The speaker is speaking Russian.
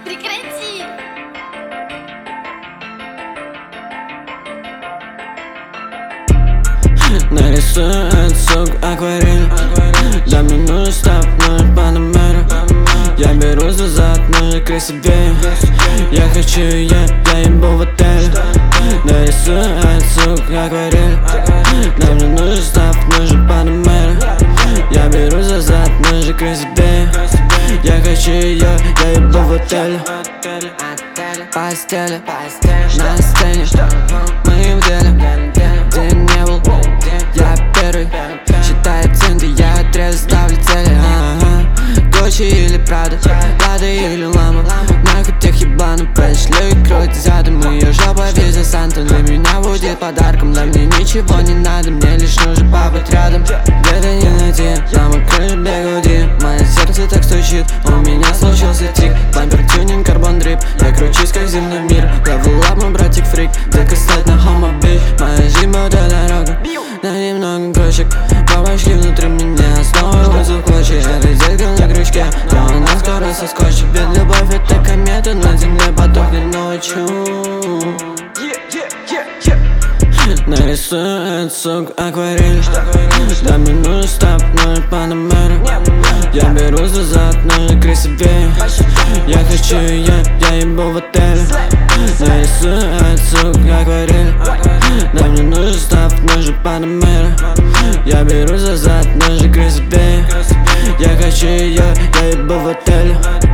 Прекрати! Нарисует, сук, акварель. Да мне нужен стоп, нужен панамера. Я беру за зад, нужен к себе. Я хочу, я ебу в отель. Нарисует, сук, акварель. Да мне нужен стоп, нужен панамера. Я беру за зад, нужен к себе. Я хочу ее, я ебу в отель. Постели, на сцене, мы в деле. Где не был, я первый. Считаю центы, я отрезу, ставлю цели. Гуччи или Прада, Лада или Лама. Нахуй тех ебану, пришлю и крутят задом. Ее жопа везде Санта, для меня будет подарком. Для мне ничего не надо, мне лишь нужен побыть рядом. Где-то не найти, на крыше бегуди. Мое сердце так стучит, у меня случился тик. Бампер тюнинг, карбон дрип, я кручусь как земной мир. Level up, мой братик фрик, так и стать на хомо бич. Моя жизнь это дорога, на ней много кружек. Бабочки внутри меня снова рвутся в клочья. Эта детка на крючке, но она скоро соскочит. Ведь любовь это комета, на земле потухнет ночью. Нарисует, сук, акварель. Да мне нужен стоп, нужен панамера. Я беру за зад, нужен к себе. Я хочу, я ебу в отель. Нарисует, сук, акварель. Да мне нужен стоп, нужен панамера. Я беру за зад, нужен к себе. Я хочу ее, я ебу в отель.